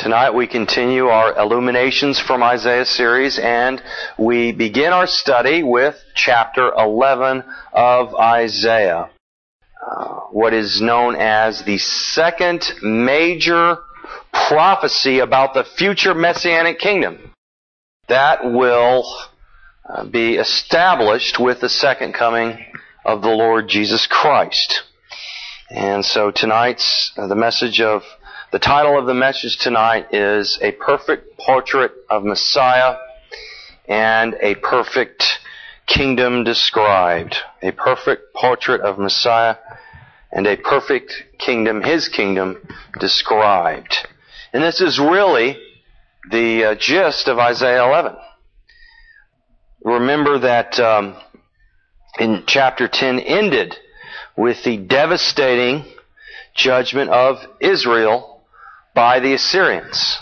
Tonight we continue our Illuminations from Isaiah series, and we begin our study with chapter 11 of Isaiah, what is known as the second major prophecy about the future Messianic kingdom that will be established with the second coming of the Lord Jesus Christ. And so tonight's the title of the message tonight is A Perfect Portrait of Messiah and a Perfect Kingdom Described. A perfect portrait of Messiah and a perfect kingdom, His kingdom, described. And this is really the gist of Isaiah 11. Remember that in chapter 10 ended with the devastating judgment of Israel by the Assyrians.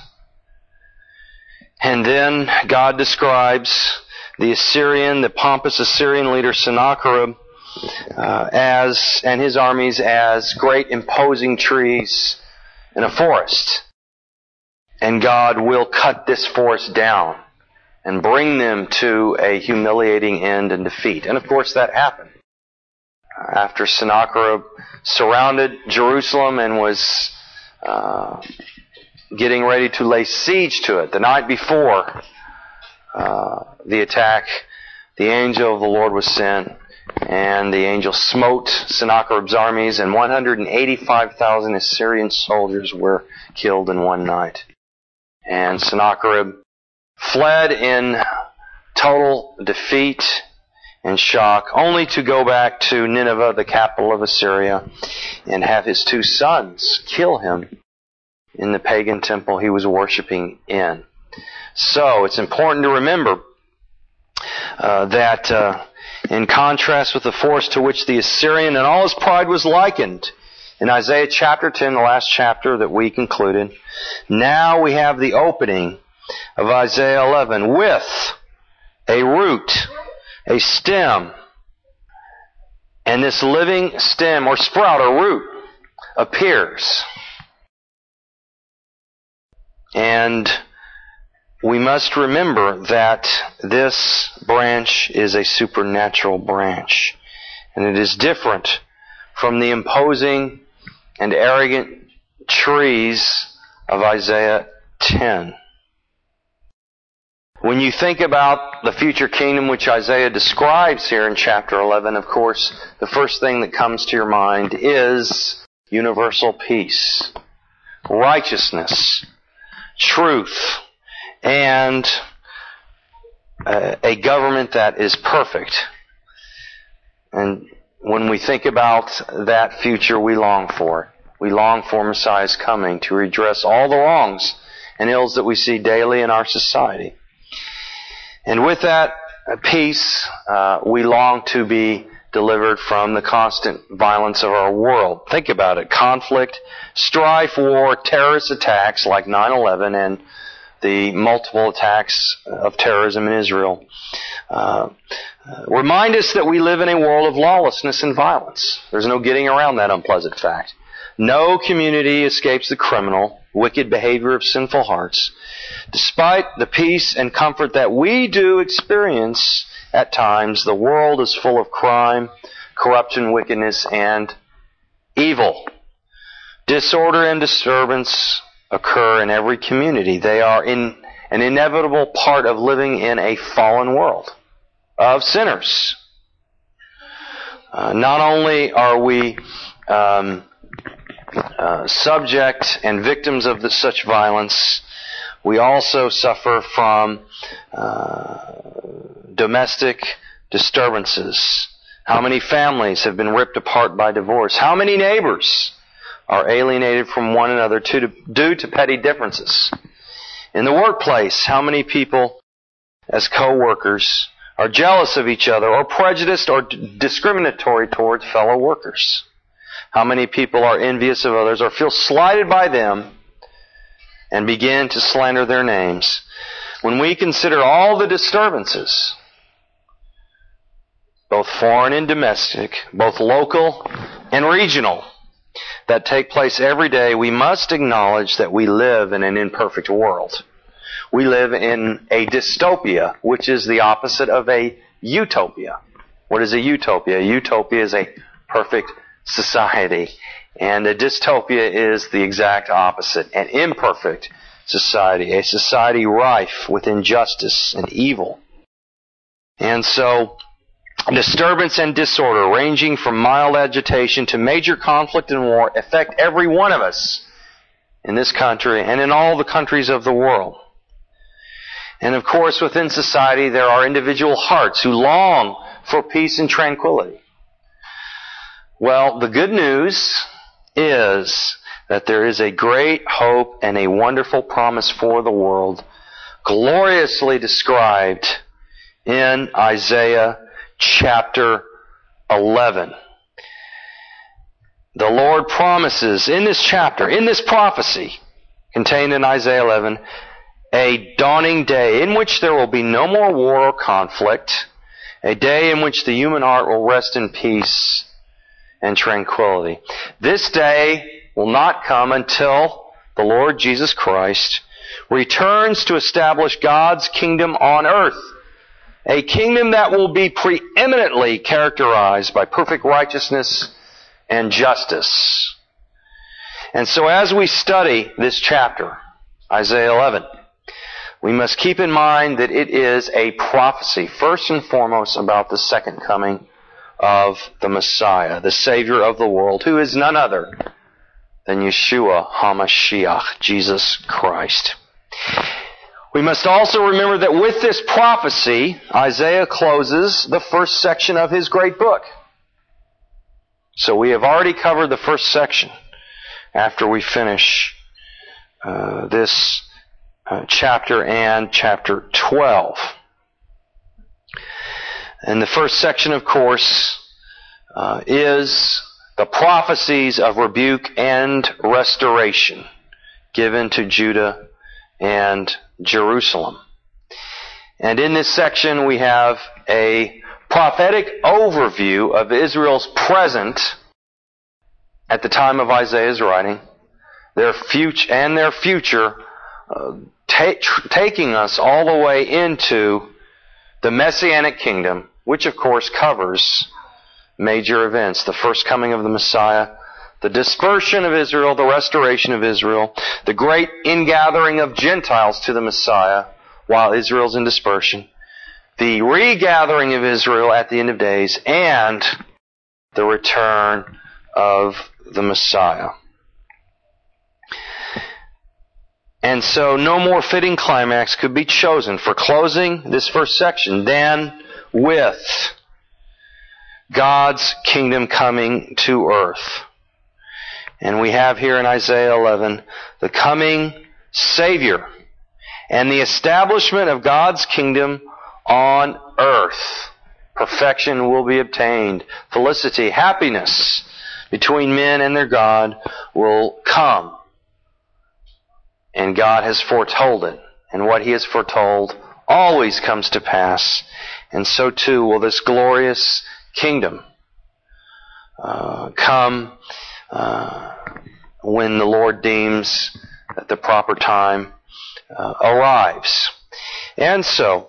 And then God describes the pompous Assyrian leader Sennacherib and his armies as great imposing trees in a forest. And God will cut this forest down and bring them to a humiliating end and defeat. And of course that happened. After Sennacherib surrounded Jerusalem and was getting ready to lay siege to it, the night before the attack, the angel of the Lord was sent, and the angel smote Sennacherib's armies, and 185,000 Assyrian soldiers were killed in one night. And Sennacherib fled in total defeat and shock, only to go back to Nineveh, the capital of Assyria, and have his two sons kill him in the pagan temple he was worshiping in. So it's important to remember that in contrast with the forest to which the Assyrian and all his pride was likened, in Isaiah chapter 10, the last chapter that we concluded, now we have the opening of Isaiah 11 with a root, a stem, and this living stem or sprout or root appears. And we must remember that this branch is a supernatural branch, and it is different from the imposing and arrogant trees of Isaiah 10. When you think about the future kingdom which Isaiah describes here in chapter 11, of course, the first thing that comes to your mind is universal peace, righteousness, truth, and a government that is perfect. And when we think about that future, we long for it. We long for Messiah's coming to redress all the wrongs and ills that we see daily in our society. And with that peace, we long to be delivered from the constant violence of our world. Think about it. Conflict, strife, war, terrorist attacks like 9/11 and the multiple attacks of terrorism in Israel remind us that we live in a world of lawlessness and violence. There's no getting around that unpleasant fact. No community escapes the criminal, wicked behavior of sinful hearts. Despite the peace and comfort that we do experience at times, the world is full of crime, corruption, wickedness, and evil. Disorder and disturbance occur in every community. They are an inevitable part of living in a fallen world of sinners. Not only are we subject and victims of such violence, we also suffer from domestic disturbances. How many families have been ripped apart by divorce? How many neighbors are alienated from one another due to petty differences? In the workplace, how many people as co-workers are jealous of each other or prejudiced or discriminatory towards fellow workers? How many people are envious of others or feel slighted by them and begin to slander their names? When we consider all the disturbances, both foreign and domestic, both local and regional, that take place every day, we must acknowledge that we live in an imperfect world. We live in a dystopia, which is the opposite of a utopia. What is a utopia? A utopia is a perfect society. And a dystopia is the exact opposite, an imperfect society, a society rife with injustice and evil. And so, disturbance and disorder, ranging from mild agitation to major conflict and war, affect every one of us in this country and in all the countries of the world. And of course, within society, there are individual hearts who long for peace and tranquility. Well, the good news is that there is a great hope and a wonderful promise for the world, gloriously described in Isaiah chapter 11. The Lord promises in this chapter, in this prophecy contained in Isaiah 11, a dawning day in which there will be no more war or conflict, a day in which the human heart will rest in peace and tranquility. This day will not come until the Lord Jesus Christ returns to establish God's kingdom on earth, a kingdom that will be preeminently characterized by perfect righteousness and justice. And so as we study this chapter, Isaiah 11, we must keep in mind that it is a prophecy, first and foremost, about the second coming of the Messiah, the Savior of the world, who is none other than Yeshua HaMashiach, Jesus Christ. We must also remember that with this prophecy, Isaiah closes the first section of his great book. So we have already covered the first section after we finish this chapter and chapter 12. And the first section, of course, is the prophecies of rebuke and restoration given to Judah and Jerusalem. And in this section we have a prophetic overview of Israel's present at the time of Isaiah's writing, their future, taking us all the way into the Messianic kingdom, which of course covers major events: the first coming of the Messiah, the dispersion of Israel, the restoration of Israel, the great ingathering of Gentiles to the Messiah while Israel's in dispersion, the regathering of Israel at the end of days, and the return of the Messiah. And so no more fitting climax could be chosen for closing this first section than with God's kingdom coming to earth. And we have here in Isaiah 11 the coming Savior and the establishment of God's kingdom on earth. Perfection will be obtained. Felicity, happiness between men and their God will come. And God has foretold it. And what He has foretold always comes to pass. And so too will this glorious kingdom come when the Lord deems that the proper time arrives. And so,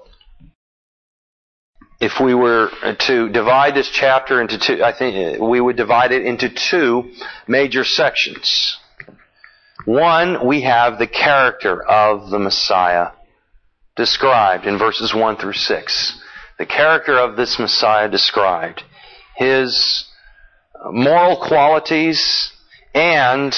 if we were to divide this chapter into two, I think we would divide it into two major sections. One, we have the character of the Messiah described in verses 1 through 6. The character of this Messiah described. His moral qualities and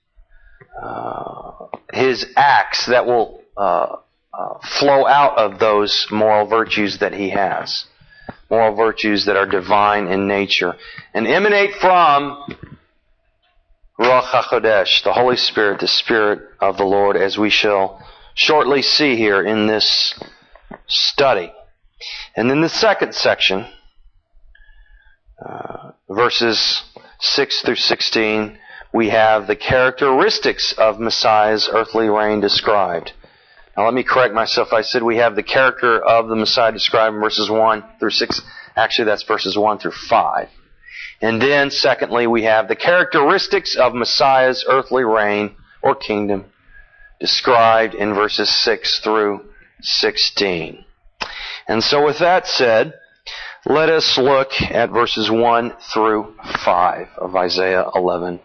his acts that will flow out of those moral virtues that he has. Moral virtues that are divine in nature and emanate from Ruach HaKodesh, the Holy Spirit, the Spirit of the Lord, as we shall shortly see here in this study. And in the second section, verses 6 through 16, we have the characteristics of Messiah's earthly reign described. Now let me correct myself. I said we have the character of the Messiah described in verses 1 through 6. Actually, that's verses 1 through 5. And then, secondly, we have the characteristics of Messiah's earthly reign or kingdom described in verses 6 through 16. And so with that said, let us look at verses 1 through 5 of Isaiah 11.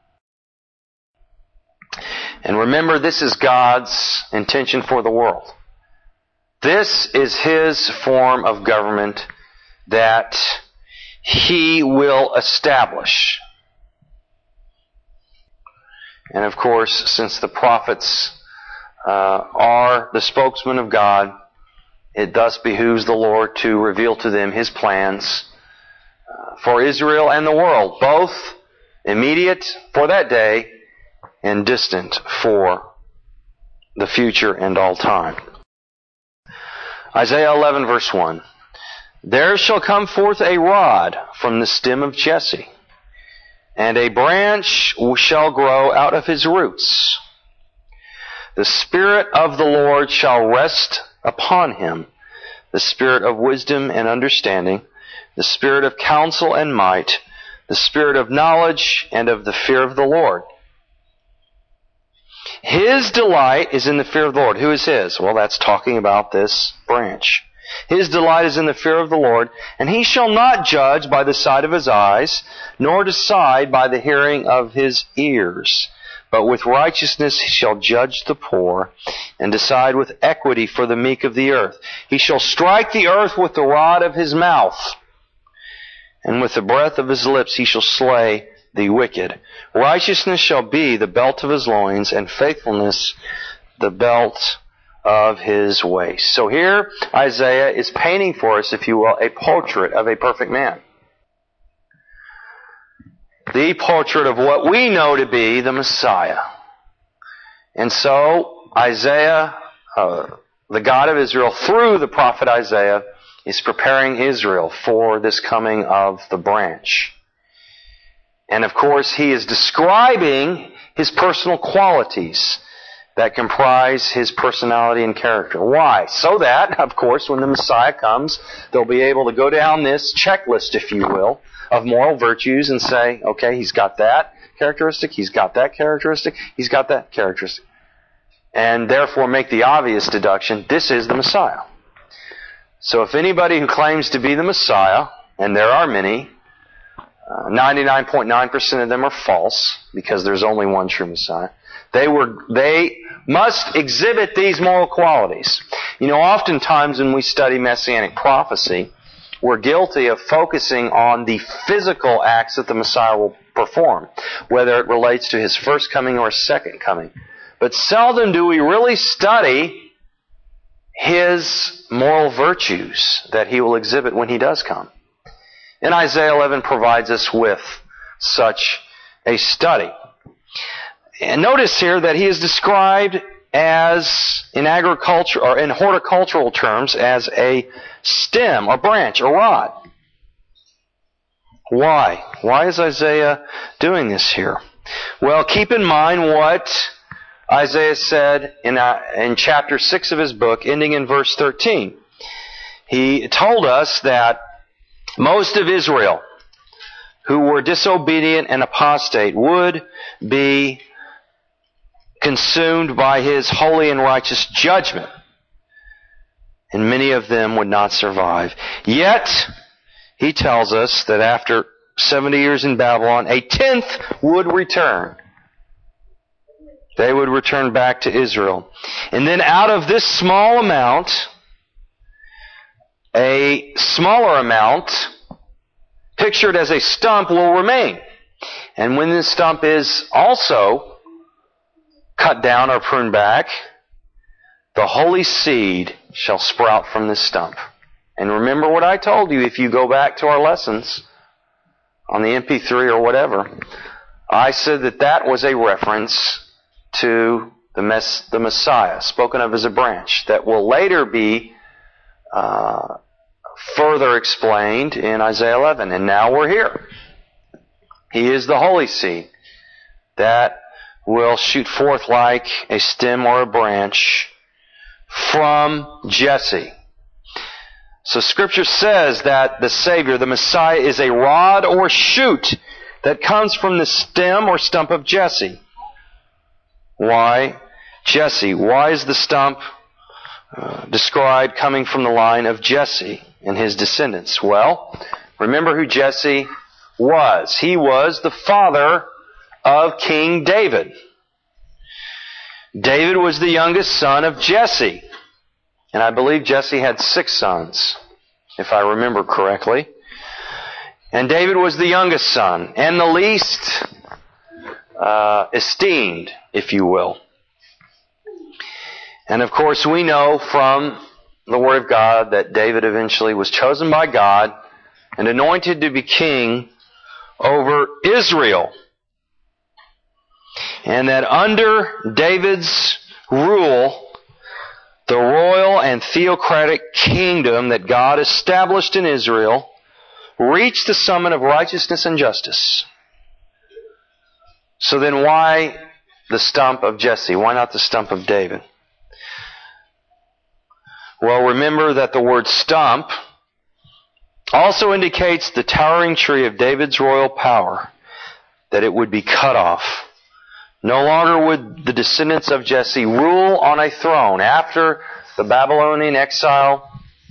And remember, this is God's intention for the world. This is His form of government that He will establish. And of course, since the prophets are the spokesman of God, it thus behooves the Lord to reveal to them His plans for Israel and the world, both immediate for that day and distant for the future and all time. Isaiah 11 verse 1. There shall come forth a rod from the stem of Jesse, and a branch shall grow out of his roots. The Spirit of the Lord shall rest upon him, the Spirit of wisdom and understanding, the Spirit of counsel and might, the Spirit of knowledge and of the fear of the Lord. His delight is in the fear of the Lord. Who is His? Well, that's talking about this branch. His delight is in the fear of the Lord, and He shall not judge by the sight of His eyes, nor decide by the hearing of His ears. But with righteousness He shall judge the poor, and decide with equity for the meek of the earth. He shall strike the earth with the rod of His mouth, and with the breath of His lips He shall slay the wicked. Righteousness shall be the belt of His loins, and faithfulness the belt of His waist. So here Isaiah is painting for us, if you will, a portrait of a perfect man. The portrait of what we know to be the Messiah. And so Isaiah, the God of Israel, through the prophet Isaiah, is preparing Israel for this coming of the branch. And of course, he is describing His personal qualities that comprise His personality and character. Why? So that, of course, when the Messiah comes, they'll be able to go down this checklist, if you will, of moral virtues and say, okay, he's got that characteristic, he's got that characteristic, he's got that characteristic. And therefore make the obvious deduction, this is the Messiah. So if anybody who claims to be the Messiah, and there are many, 99.9% of them are false, because there's only one true Messiah. They must exhibit these moral qualities. You know, oftentimes when we study Messianic prophecy, we're guilty of focusing on the physical acts that the Messiah will perform, whether it relates to His first coming or His second coming. But seldom do we really study His moral virtues that He will exhibit when He does come. And Isaiah 11 provides us with such a study. And notice here that he is described as, in agriculture or in horticultural terms, as a stem or branch or rod. Why? Why is Isaiah doing this here? Well, keep in mind what Isaiah said in chapter 6 of his book, ending in verse 13. He told us that most of Israel who were disobedient and apostate would be consumed by His holy and righteous judgment, and many of them would not survive. Yet, He tells us that after 70 years in Babylon, a tenth would return. They would return back to Israel. And then out of this small amount, a smaller amount, pictured as a stump, will remain. And when this stump is also cut down or pruned back, the holy seed shall sprout from this stump. And remember what I told you, if you go back to our lessons on the MP3 or whatever, I said that that was a reference to the Messiah, spoken of as a branch, that will later be further explained in Isaiah 11. And now we're here. He is the holy seed that will shoot forth like a stem or a branch from Jesse. So Scripture says that the Savior, the Messiah, is a rod or shoot that comes from the stem or stump of Jesse. Why Jesse? Why is the stump described coming from the line of Jesse and his descendants? Well, remember who Jesse was. He was the father of King David. David was the youngest son of Jesse. And I believe Jesse had 6 sons, if I remember correctly. And David was the youngest son, and the least esteemed, if you will. And of course we know from the Word of God that David eventually was chosen by God and anointed to be king over Israel. And that under David's rule, the royal and theocratic kingdom that God established in Israel reached the summit of righteousness and justice. So then why the stump of Jesse? Why not the stump of David? Well, remember that the word stump also indicates the towering tree of David's royal power, that it would be cut off. No longer would the descendants of Jesse rule on a throne. After the Babylonian exile,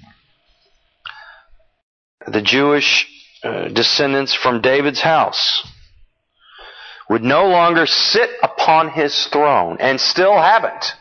the Jewish descendants from David's house would no longer sit upon his throne, and still haven't.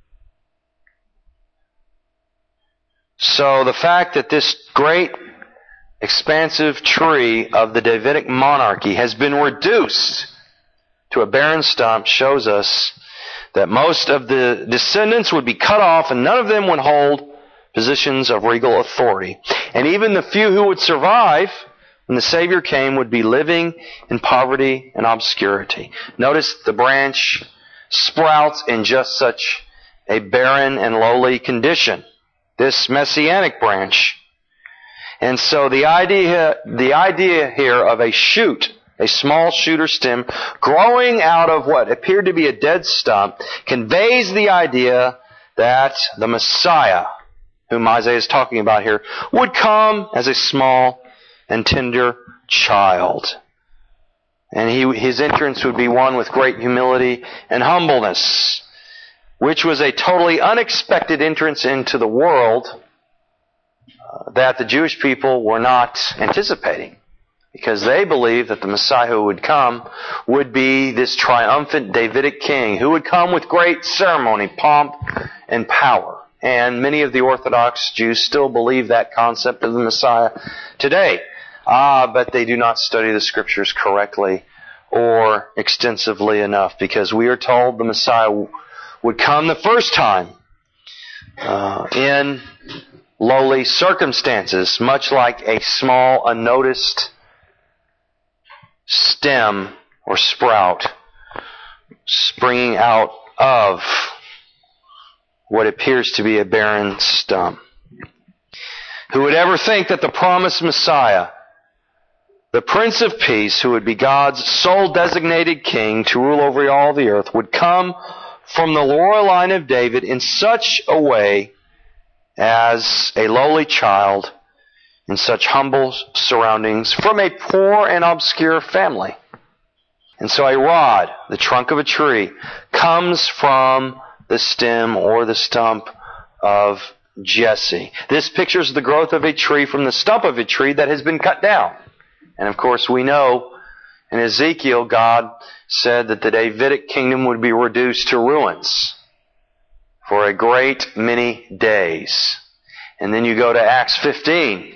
So the fact that this great, expansive tree of the Davidic monarchy has been reduced to a barren stump shows us that most of the descendants would be cut off, and none of them would hold positions of regal authority. And even the few who would survive when the Savior came would be living in poverty and obscurity. Notice the branch sprouts in just such a barren and lowly condition, this messianic branch. And so the idea here of a shoot, a small shoot or stem, growing out of what appeared to be a dead stump, conveys the idea that the Messiah, whom Isaiah is talking about here, would come as a small and tender child. And his entrance would be one with great humility and humbleness, which was a totally unexpected entrance into the world that the Jewish people were not anticipating, because they believed that the Messiah who would come would be this triumphant Davidic king who would come with great ceremony, pomp, and power. And many of the Orthodox Jews still believe that concept of the Messiah today. But they do not study the Scriptures correctly or extensively enough, because we are told the Messiah would come the first time in lowly circumstances, much like a small, unnoticed stem or sprout springing out of what appears to be a barren stump. Who would ever think that the promised Messiah, the Prince of Peace, who would be God's sole designated king to rule over all the earth, would come from the royal line of David in such a way as a lowly child in such humble surroundings from a poor and obscure family. And so a rod, the trunk of a tree, comes from the stem or the stump of Jesse. This pictures the growth of a tree from the stump of a tree that has been cut down. And of course we know in Ezekiel, God said that the Davidic kingdom would be reduced to ruins for a great many days. And then you go to Acts 15.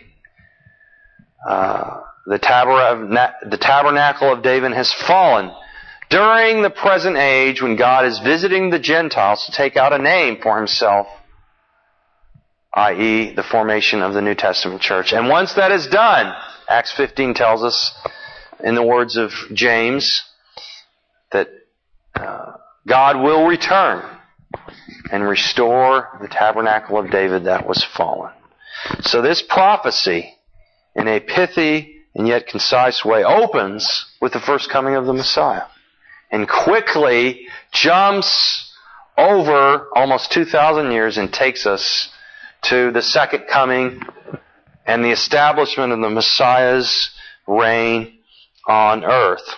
The tabernacle of David has fallen during the present age, when God is visiting the Gentiles to take out a name for Himself, i.e. the formation of the New Testament church. And once that is done, Acts 15 tells us, in the words of James, that God will return and restore the tabernacle of David that was fallen. So this prophecy, in a pithy and yet concise way, opens with the first coming of the Messiah, and quickly jumps over almost 2,000 years and takes us to the second coming and the establishment of the Messiah's reign on earth.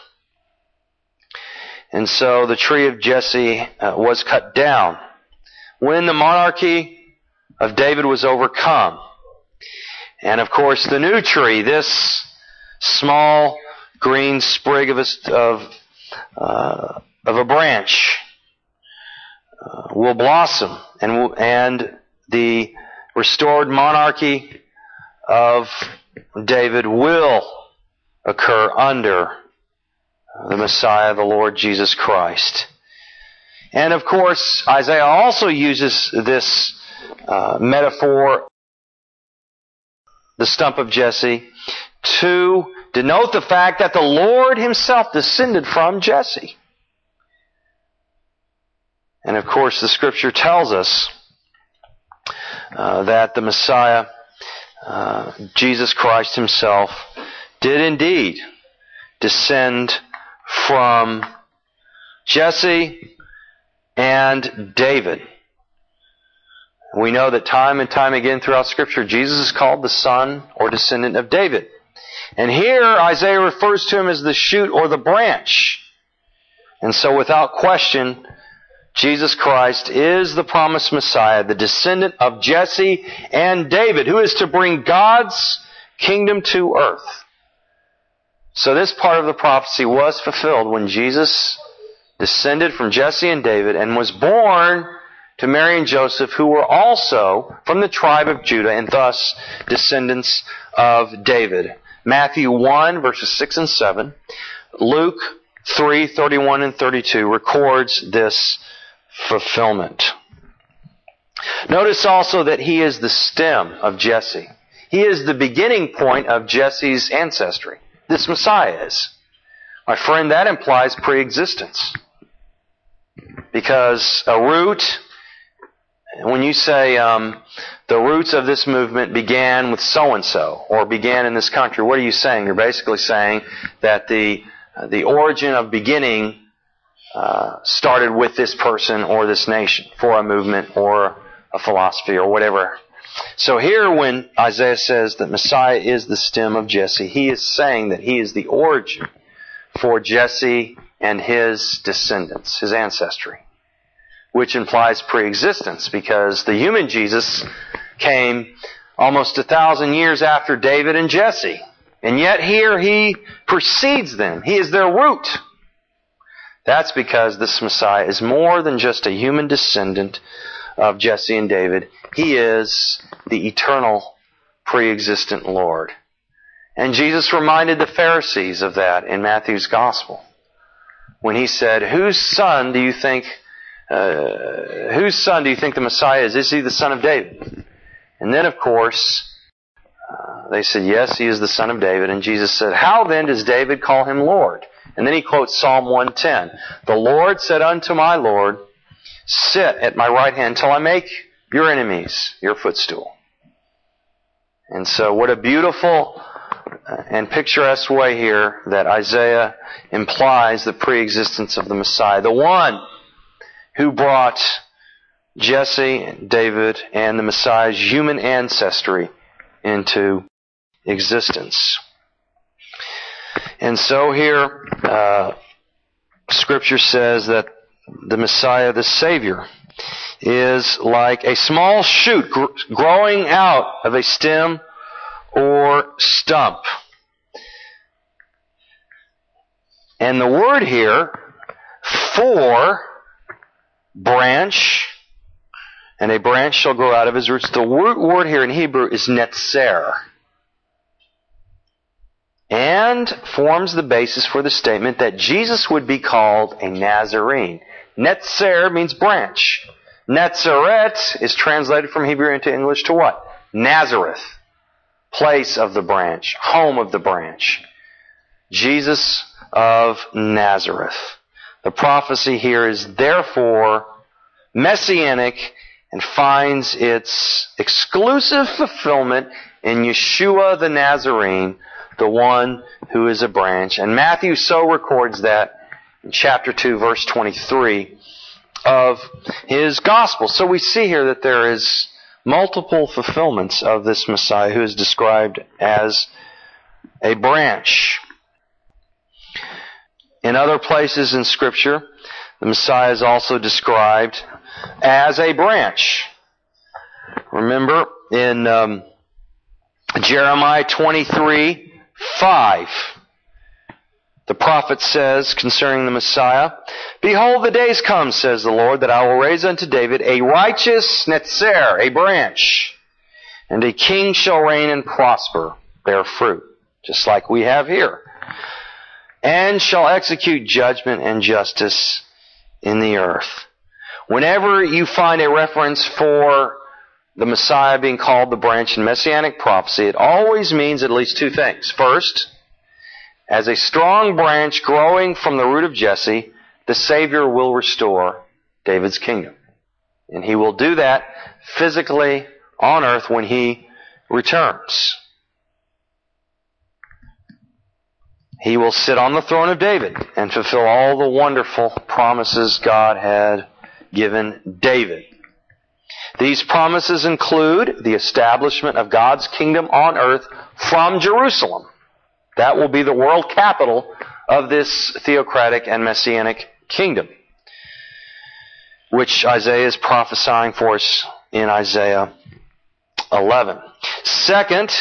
And so the tree of Jesse was cut down when the monarchy of David was overcome. And of course the new tree, this small green sprig of a branch, will blossom, and the restored monarchy of David will occur under the Messiah, the Lord Jesus Christ. And of course, Isaiah also uses this metaphor, the stump of Jesse, to denote the fact that the Lord Himself descended from Jesse. And of course, the Scripture tells us that the Messiah, Jesus Christ Himself, did indeed descend from Jesse and David. We know that time and time again throughout Scripture, Jesus is called the son or descendant of David. And here Isaiah refers to Him as the shoot or the branch. And so without question, Jesus Christ is the promised Messiah, the descendant of Jesse and David, who is to bring God's kingdom to earth. So this part of the prophecy was fulfilled when Jesus descended from Jesse and David and was born to Mary and Joseph, who were also from the tribe of Judah and thus descendants of David. Matthew 1, verses 6 and 7. Luke 3, 31 and 32 records this fulfillment. Notice also that He is the stem of Jesse. He is the beginning point of Jesse's ancestry. This Messiah is. My friend, that implies pre-existence. Because a root, when you say the roots of this movement began with so-and-so, or began in this country, what are you saying? You're basically saying that the origin of beginning started with this person or this nation, for a movement or a philosophy or whatever. So here when Isaiah says that Messiah is the stem of Jesse, he is saying that He is the origin for Jesse and his descendants, his ancestry, which implies pre-existence because the human Jesus came almost 1,000 years after David and Jesse. And yet here He precedes them. He is their root. That's because this Messiah is more than just a human descendant of Jesse and David. He is the eternal, pre-existent Lord. And Jesus reminded the Pharisees of that in Matthew's Gospel when He said, Whose son do you think the Messiah is? Is He the son of David? And then, of course, they said, yes, He is the son of David. And Jesus said, how then does David call Him Lord? And then He quotes Psalm 110. The Lord said unto my Lord, sit at my right hand till I make your enemies your footstool. And so what a beautiful and picturesque way here that Isaiah implies the pre-existence of the Messiah. The one who brought Jesse, David, and the Messiah's human ancestry into existence. And so here, Scripture says that the Messiah, the Savior, is like a small shoot growing out of a stem or stump. And the word here for branch, and a branch shall grow out of his roots. The word here in Hebrew is netzer, and forms the basis for the statement that Jesus would be called a Nazarene. Netzer means branch. Netzaret is translated from Hebrew into English to what? Nazareth. Place of the branch. Home of the branch. Jesus of Nazareth. The prophecy here is therefore messianic and finds its exclusive fulfillment in Yeshua the Nazarene, the one who is a branch. And Matthew so records that in chapter 2, verse 23 of his gospel. So we see here that there is multiple fulfillments of this Messiah who is described as a branch. In other places in Scripture, the Messiah is also described as a branch. Remember in Jeremiah 23:5, the prophet says concerning the Messiah, "Behold, the days come, says the Lord, that I will raise unto David a righteous netzer, a branch, and a king shall reign and prosper, bear fruit," just like we have here, "and shall execute judgment and justice in the earth." Whenever you find a reference for the Messiah being called the branch in Messianic prophecy, it always means at least two things. First, as a strong branch growing from the root of Jesse, the Savior will restore David's kingdom. And He will do that physically on earth when He returns. He will sit on the throne of David and fulfill all the wonderful promises God had given David. These promises include the establishment of God's kingdom on earth from Jerusalem. That will be the world capital of this theocratic and messianic kingdom, which Isaiah is prophesying for us in Isaiah 11. Second,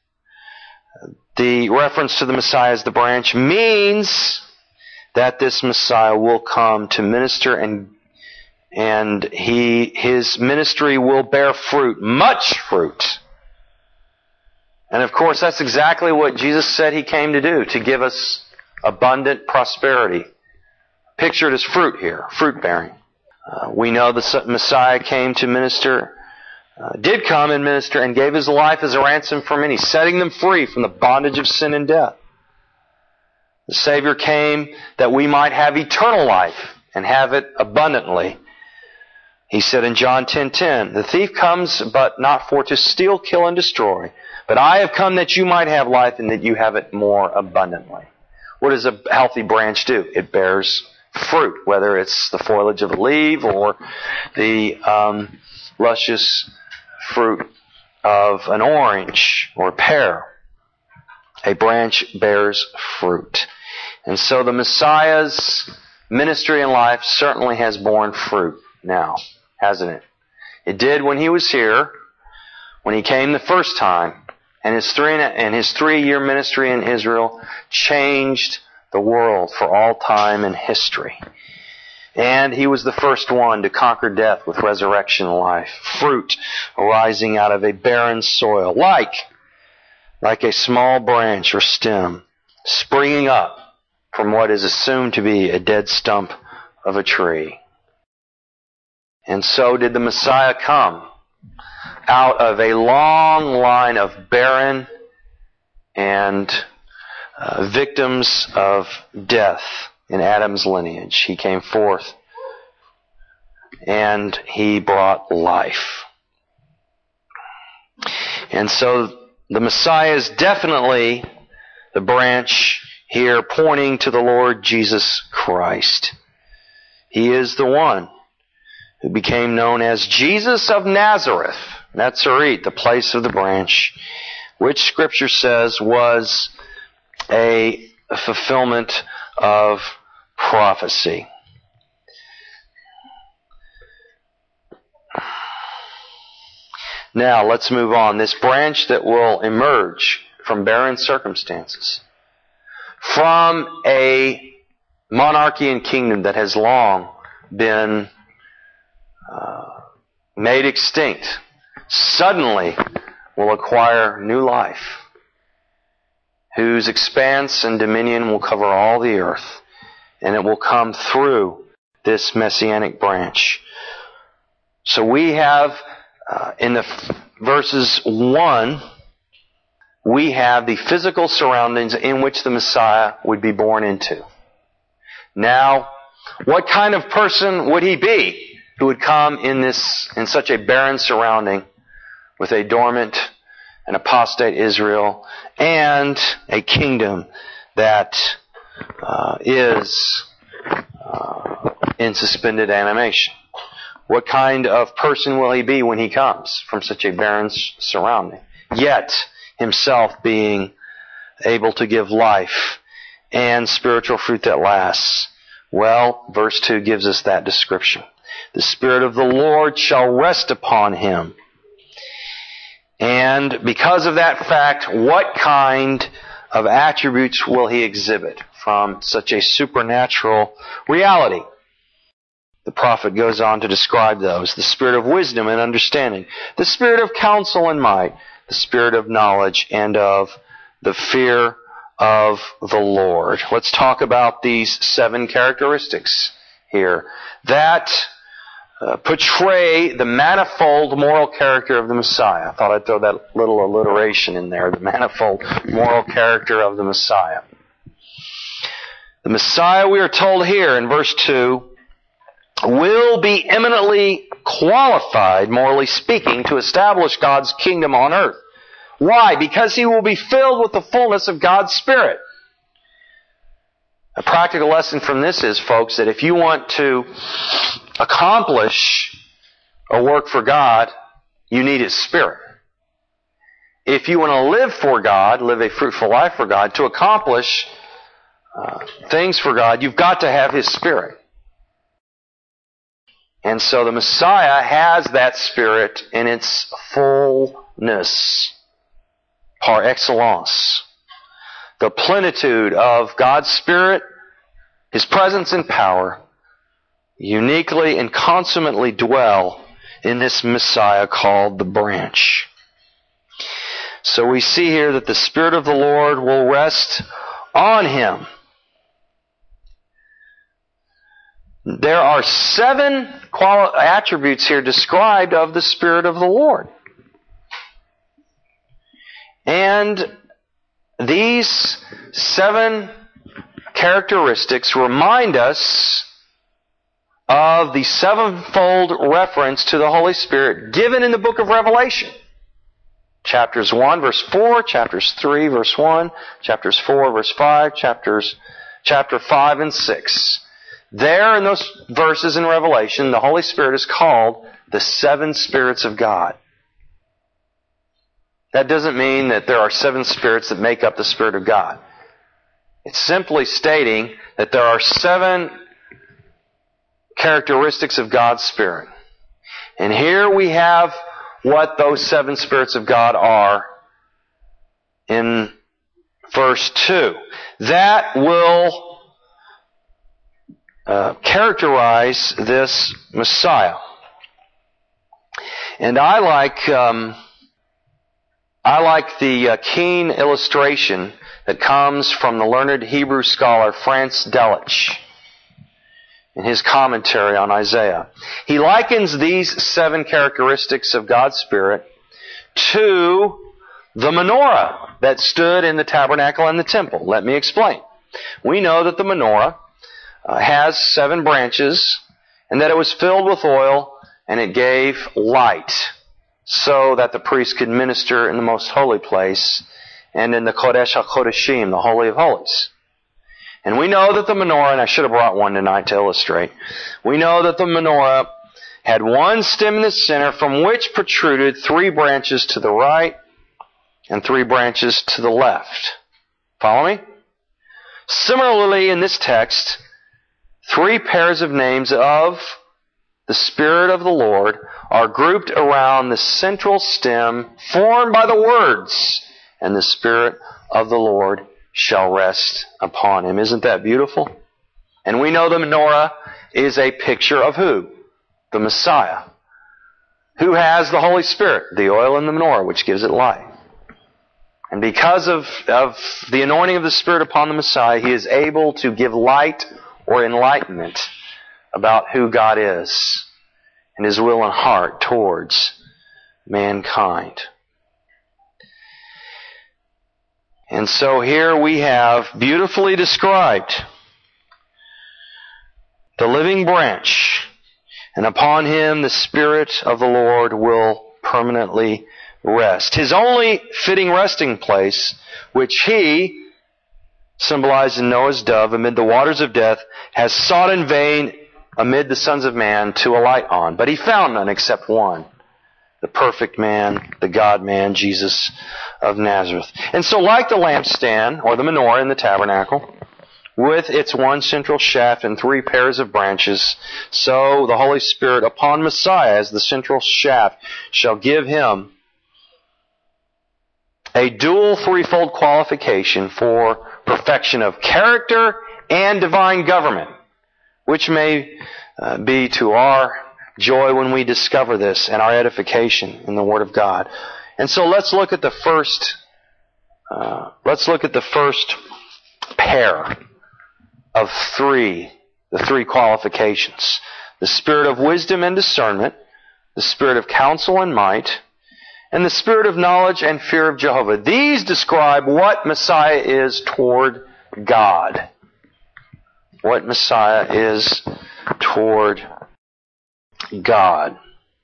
the reference to the Messiah as the branch means that this Messiah will come to minister and his ministry will bear fruit, much fruit. And of course, that's exactly what Jesus said He came to do, to give us abundant prosperity. Pictured as fruit here, fruit bearing. We know the Messiah came to minister, did come and minister, and gave His life as a ransom for many, setting them free from the bondage of sin and death. The Savior came that we might have eternal life and have it abundantly. He said in John 10:10, "The thief comes but not for to steal, kill, and destroy. But I have come that you might have life and that you have it more abundantly." What does a healthy branch do? It bears fruit, whether it's the foliage of a leaf or the luscious fruit of an orange or pear. A branch bears fruit. And so the Messiah's ministry and life certainly has borne fruit now, hasn't it? It did when He was here, when He came the first time, and His 3-year ministry in Israel changed the world for all time and history. And He was the first one to conquer death with resurrection life, fruit arising out of a barren soil, like a small branch or stem springing up from what is assumed to be a dead stump of a tree. And so did the Messiah come out of a long line of barren and victims of death in Adam's lineage. He came forth and He brought life. And so the Messiah is definitely the branch here pointing to the Lord Jesus Christ. He is the one who became known as Jesus of Nazareth, Netzaret, the place of the branch, which Scripture says was a fulfillment of prophecy. Now, let's move on. This branch that will emerge from barren circumstances, from a monarchy and kingdom that has long been made extinct, suddenly will acquire new life, whose expanse and dominion will cover all the earth, and it will come through this messianic branch. So we have, in the verses 1, we have the physical surroundings in which the Messiah would be born into. Now, what kind of person would He be who would come in such a barren surrounding with a dormant and apostate Israel and a kingdom that is in suspended animation? What kind of person will he be when he comes from such a barren surrounding? Yet, himself being able to give life and spiritual fruit that lasts. Well, verse 2 gives us that description. The Spirit of the Lord shall rest upon him. And because of that fact, what kind of attributes will he exhibit from such a supernatural reality? The prophet goes on to describe those. The spirit of wisdom and understanding, the spirit of counsel and might, the spirit of knowledge and of the fear of the Lord. Let's talk about these 7 characteristics here that portray the manifold moral character of the Messiah. I thought I'd throw that little alliteration in there, the manifold moral character of the Messiah. The Messiah, we are told here in verse 2, will be eminently qualified, morally speaking, to establish God's kingdom on earth. Why? Because he will be filled with the fullness of God's Spirit. A practical lesson from this is, folks, that if you want to accomplish a work for God, you need His Spirit. If you want to live for God, live a fruitful life for God, to accomplish things for God, you've got to have His Spirit. And so the Messiah has that Spirit in its fullness, par excellence. The plenitude of God's Spirit, His presence and power, uniquely and consummately dwell in this Messiah called the branch. So we see here that the Spirit of the Lord will rest on Him. There are 7 attributes here described of the Spirit of the Lord. And these 7 characteristics remind us of the 7-fold reference to the Holy Spirit given in the book of Revelation. Chapters 1, verse 4, chapters 3, verse 1, chapters 4, verse 5, chapter 5 and 6. There in those verses in Revelation, the Holy Spirit is called the 7 spirits of God. That doesn't mean that there are 7 spirits that make up the Spirit of God. It's simply stating that there are 7 characteristics of God's Spirit. And here we have what those 7 spirits of God are in verse 2. That will characterize this Messiah. And I like the keen illustration that comes from the learned Hebrew scholar Franz Delitzsch in his commentary on Isaiah. He likens these 7 characteristics of God's Spirit to the menorah that stood in the tabernacle and the temple. Let me explain. We know that the menorah has 7 branches, and that it was filled with oil, and it gave light, so that the priest could minister in the most holy place, and in the Kodesh HaKodeshim, the Holy of Holies. And we know that the menorah, and I should have brought one tonight to illustrate, we know that the menorah had one stem in the center from which protruded 3 branches to the right and 3 branches to the left. Follow me? Similarly, in this text, 3 pairs of names of the Spirit of the Lord are grouped around the central stem formed by the words, and the Spirit of the Lord shall rest upon him. Isn't that beautiful? And we know the menorah is a picture of who? The Messiah. Who has the Holy Spirit? The oil in the menorah, which gives it light. And because of the anointing of the Spirit upon the Messiah, He is able to give light or enlightenment about who God is and His will and heart towards mankind. And so here we have beautifully described the living branch, and upon him the Spirit of the Lord will permanently rest. His only fitting resting place, which He, symbolized in Noah's dove amid the waters of death, has sought in vain amid the sons of man to alight on. But he found none except one, the perfect man, the God-man, Jesus of Nazareth. And so like the lampstand, or the menorah in the tabernacle, with its one central shaft and 3 pairs of branches, so the Holy Spirit upon Messiah as the central shaft shall give him a dual threefold qualification for perfection of character and divine government, which may be to our joy when we discover this and our edification in the Word of God. And so let's look at the first pair of 3, the 3 qualifications. The spirit of wisdom and discernment, the spirit of counsel and might, and the spirit of knowledge and fear of Jehovah. These describe what Messiah is toward God. What Messiah is toward God.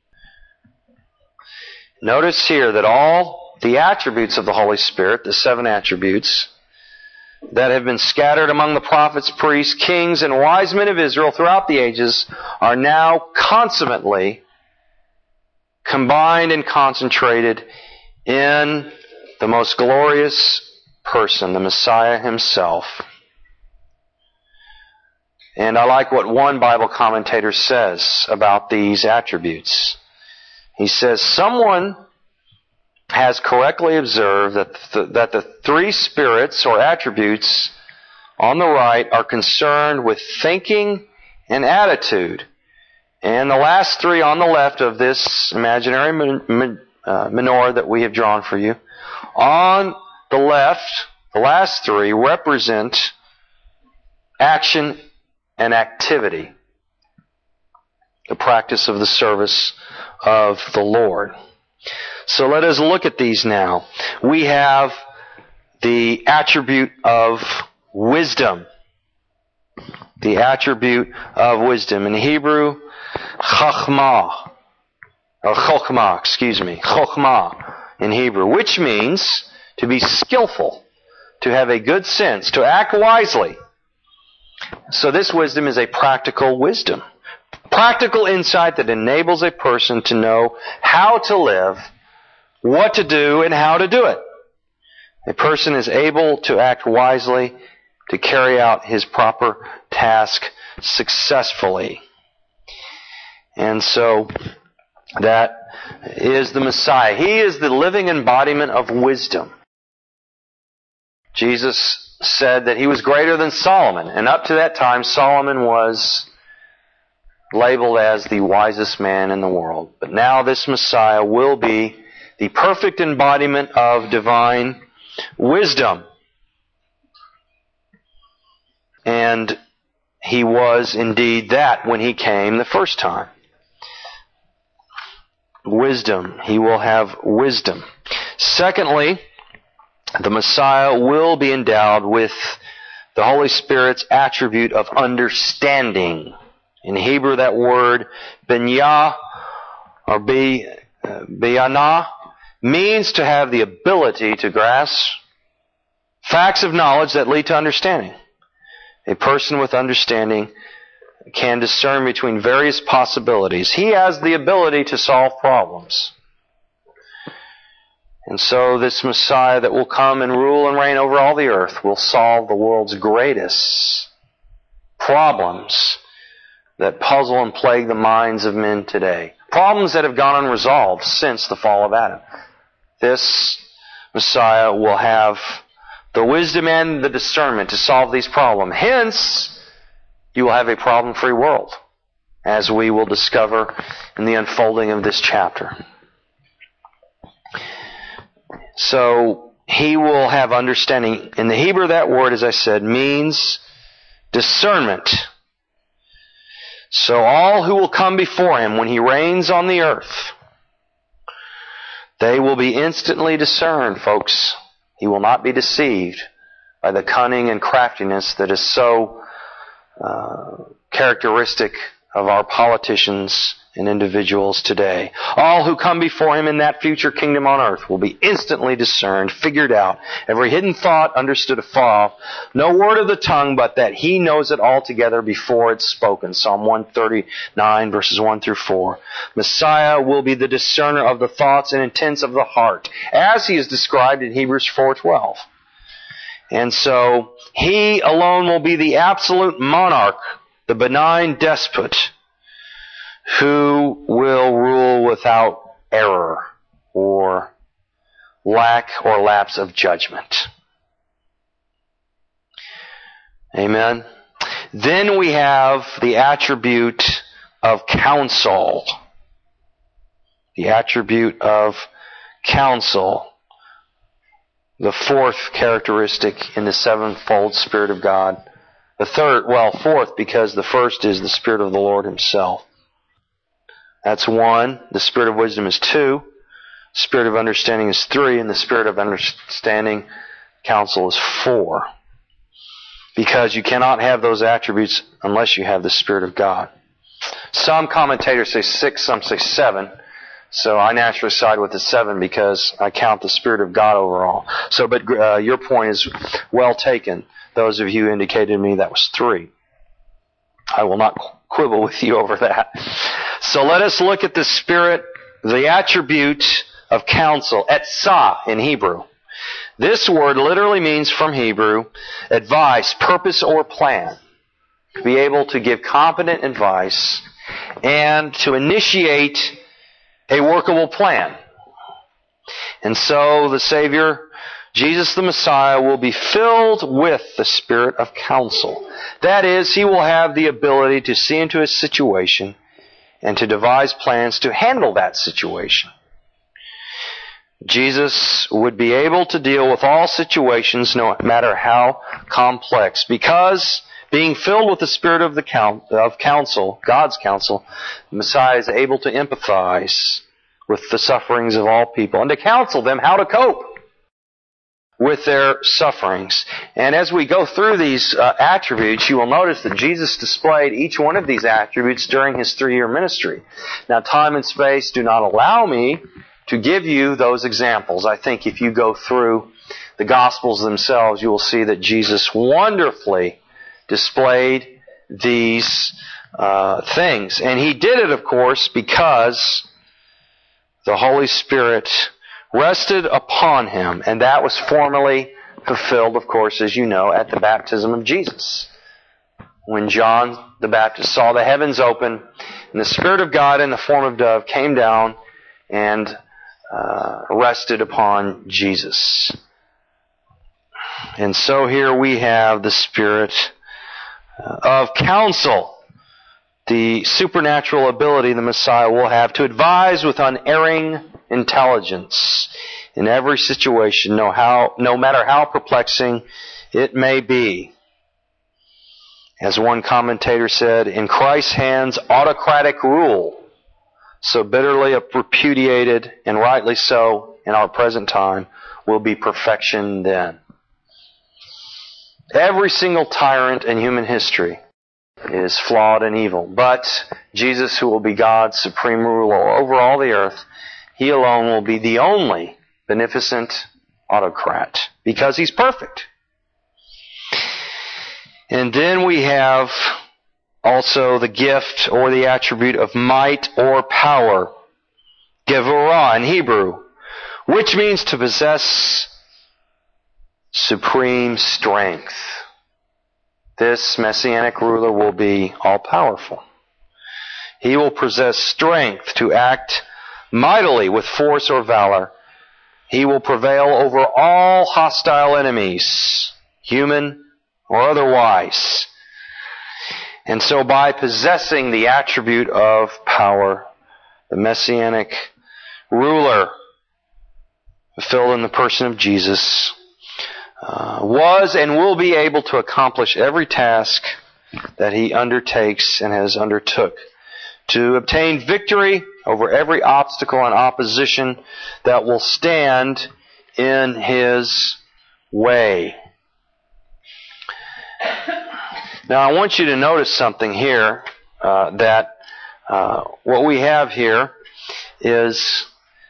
Notice here that all the attributes of the Holy Spirit, the 7 attributes, that have been scattered among the prophets, priests, kings, and wise men of Israel throughout the ages are now consummately combined and concentrated in the most glorious person, the Messiah himself. And I like what one Bible commentator says about these attributes. He says, someone has correctly observed that the 3 spirits or attributes on the right are concerned with thinking and attitude. And the last 3 on the left of this imaginary menorah that we have drawn for you, on the left, the last 3 represent action and activity, the practice of the service of the Lord. So let us look at these now. We have the attribute of wisdom. The attribute of wisdom. In Hebrew, chachmah in Hebrew, which means to be skillful, to have a good sense, to act wisely. So this wisdom is a practical wisdom. Practical insight that enables a person to know how to live, what to do, and how to do it. A person is able to act wisely, to carry out his proper task successfully. And so that is the Messiah. He is the living embodiment of wisdom. Jesus said that he was greater than Solomon, and up to that time Solomon was labeled as the wisest man in the world. But now this Messiah will be the perfect embodiment of divine wisdom. And he was indeed that when he came the first time. Wisdom. He will have wisdom. Secondly, the Messiah will be endowed with the Holy Spirit's attribute of understanding. In Hebrew, that word binyah or biyanah means to have the ability to grasp facts of knowledge that lead to understanding. A person with understanding can discern between various possibilities. He has the ability to solve problems. And so this Messiah that will come and rule and reign over all the earth will solve the world's greatest problems that puzzle and plague the minds of men today. Problems that have gone unresolved since the fall of Adam. This Messiah will have the wisdom and the discernment to solve these problems. Hence, you will have a problem-free world, as we will discover in the unfolding of this chapter. So, he will have understanding. In the Hebrew, that word, as I said, means discernment. So all who will come before him when he reigns on the earth, they will be instantly discerned, folks. He will not be deceived by the cunning and craftiness that is so characteristic of our politicians and individuals today. All who come before Him in that future kingdom on earth will be instantly discerned, figured out, every hidden thought understood afar off, no word of the tongue, but that He knows it altogether before it's spoken. Psalm 139, verses 1 through 4. Messiah will be the discerner of the thoughts and intents of the heart, as He is described in Hebrews 4:12. And so, He alone will be the absolute monarch, the benign despot, who will rule without error or lack or lapse of judgment. Amen. Then we have the attribute of counsel. The attribute of counsel. The fourth characteristic in the sevenfold Spirit of God. Fourth, because the first is the Spirit of the Lord Himself. That's 1. The Spirit of wisdom is 2. Spirit of understanding is 3. And the Spirit of understanding counsel is 4. Because you cannot have those attributes unless you have the Spirit of God. Some commentators say 6, some say 7. So I naturally side with the 7 because I count the Spirit of God overall. But your point is well taken. Those of you who indicated to me that was 3. I will not quibble with you over that. So let us look at the Spirit, the attribute of counsel, etzah in Hebrew. This word literally means from Hebrew, advice, purpose, or plan. To be able to give competent advice and to initiate a workable plan. And so the Savior, Jesus the Messiah, will be filled with the Spirit of counsel. That is, He will have the ability to see into His situation and to devise plans to handle that situation. Jesus would be able to deal with all situations, no matter how complex, because being filled with the Spirit of counsel, God's counsel, the Messiah is able to empathize with the sufferings of all people and to counsel them how to cope with their sufferings. And as we go through these attributes, you will notice that Jesus displayed each one of these attributes during His 3-year ministry. Now, time and space do not allow me to give you those examples. I think if you go through the Gospels themselves, you will see that Jesus wonderfully displayed these things. And He did it, of course, because the Holy Spirit rested upon Him, and that was formally fulfilled, of course, as you know, at the baptism of Jesus. When John the Baptist saw the heavens open, and the Spirit of God in the form of a dove came down and rested upon Jesus. And so here we have the Spirit of counsel, the supernatural ability the Messiah will have to advise with unerring intelligence in every situation, no matter how perplexing it may be. As one commentator said, in Christ's hands, autocratic rule, so bitterly repudiated, and rightly so in our present time, will be perfection then. Every single tyrant in human history is flawed and evil, but Jesus, who will be God's supreme ruler over all the earth, He alone will be the only beneficent autocrat, because He's perfect. And then we have also the gift or the attribute of might or power, gevorah in Hebrew, which means to possess supreme strength. This Messianic ruler will be all-powerful. He will possess strength to act mightily with force or valor. He will prevail over all hostile enemies, human or otherwise. And so by possessing the attribute of power, the Messianic ruler, fulfilled in the person of Jesus, was and will be able to accomplish every task that He undertakes and has undertook, to obtain victory over every obstacle and opposition that will stand in His way. Now I want you to notice something here that what we have here is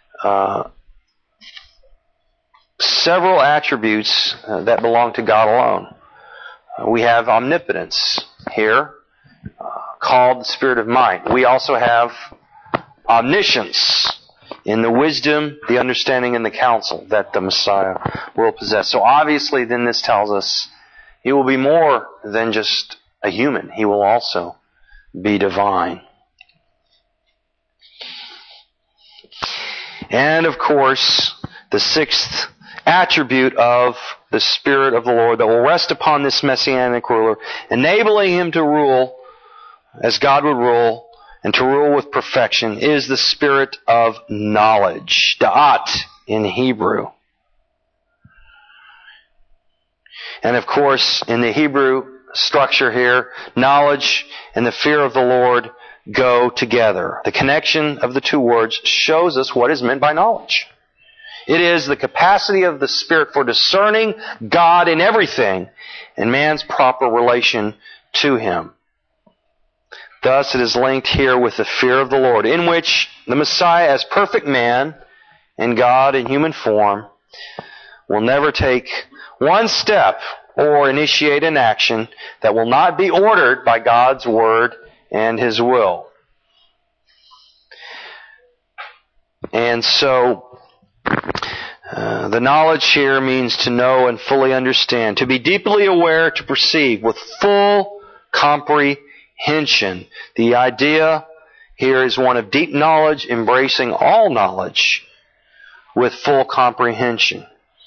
several attributes that belong to God alone. We have omnipotence here, called the Spirit of Might. We also have omniscience in the wisdom, the understanding, and the counsel that the Messiah will possess. So obviously then this tells us He will be more than just a human. He will also be divine. And of course, the sixth attribute of the Spirit of the Lord that will rest upon this Messianic ruler, enabling him to rule as God would rule and to rule with perfection, is the Spirit of knowledge, da'at in Hebrew. And of course, in the Hebrew structure here, knowledge and the fear of the Lord go together. The connection of the two words shows us what is meant by knowledge. It is the capacity of the Spirit for discerning God in everything and man's proper relation to Him. Thus, it is linked here with the fear of the Lord, in which the Messiah, as perfect man and God in human form, will never take one step or initiate an action that will not be ordered by God's Word and His will. And so, the knowledge here means to know and fully understand, to be deeply aware, to perceive with full comprehension. The idea here is one of deep knowledge, embracing all knowledge with full comprehension.